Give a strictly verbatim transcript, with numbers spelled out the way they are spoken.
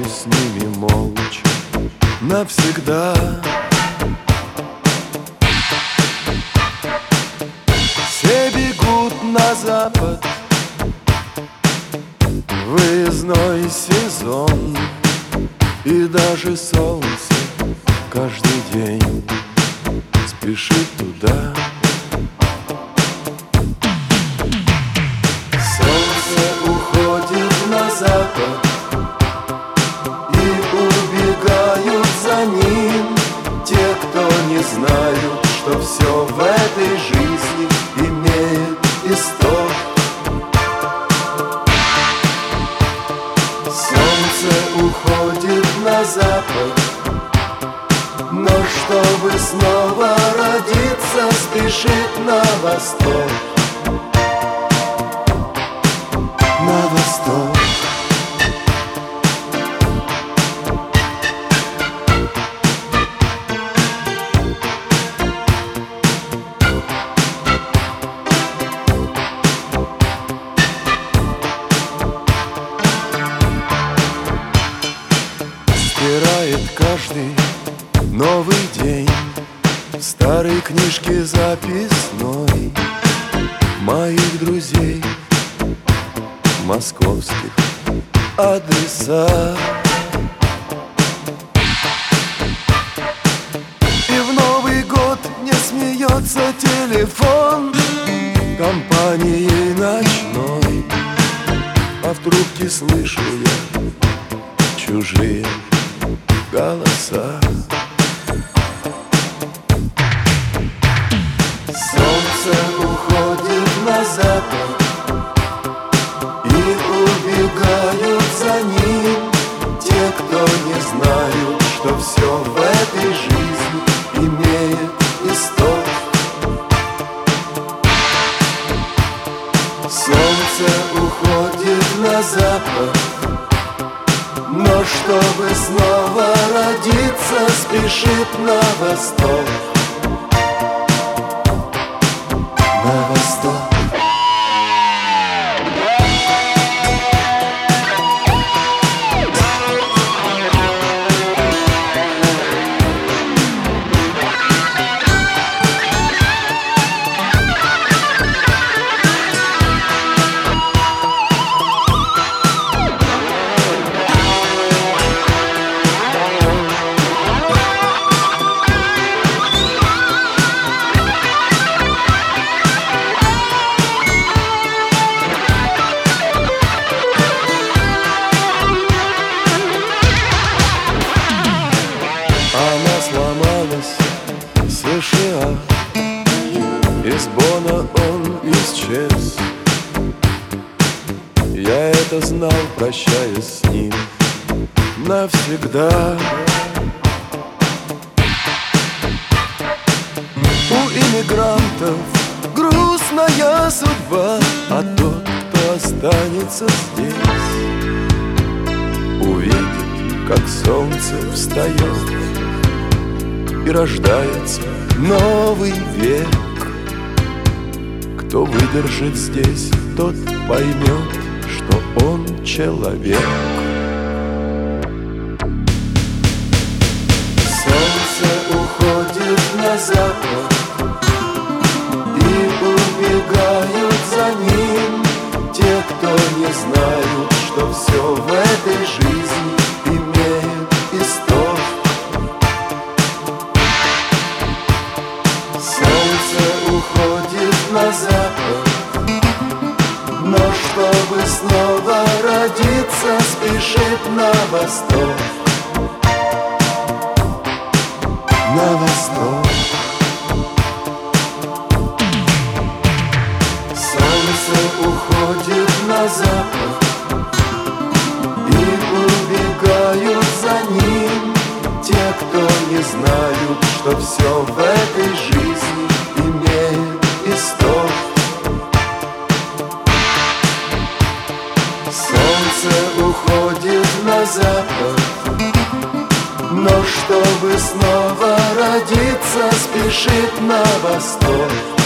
с ними молча навсегда. Все бегут на запад, выездной сезон, и даже солнце каждый день спешит туда. Солнце уходит на запад, и убегают за ним те, кто не знают, что все в этой жизни имеет исток. Солнце уходит на запад, но чтобы снова родиться, спешит на восток. На восток. Стирает каждый новый день в старой книжке записной моих друзей, московских адреса. И в Новый год не смеется телефон компании ночной, а в трубке слышу я чужие голоса. Солнце уходит на запад, и убегают за ним те, кто не знают, что все в этой жизни имеет исток. Солнце уходит на запад, но чтобы снова родиться, спешит на восток. На восток. Она сломалась в США, из Бона он исчез. Я это знал, прощаясь с ним навсегда. У иммигрантов грустная судьба, а тот, кто останется здесь, увидит, как солнце встает и рождается новый век. Кто выдержит здесь, тот поймет, что он человек. Солнце уходит на запад, и убегают за ним те, кто не знают, что все в этой жизни имеет исток. Солнце уходит на запад, но чтобы снова родиться, спешит на восток. На восток. Солнце уходит на запад, и убегают за ним те, кто не знают, что все в этой жизни имеет исток. Солнце уходит на запад, но чтобы снова родиться, спешит на восток.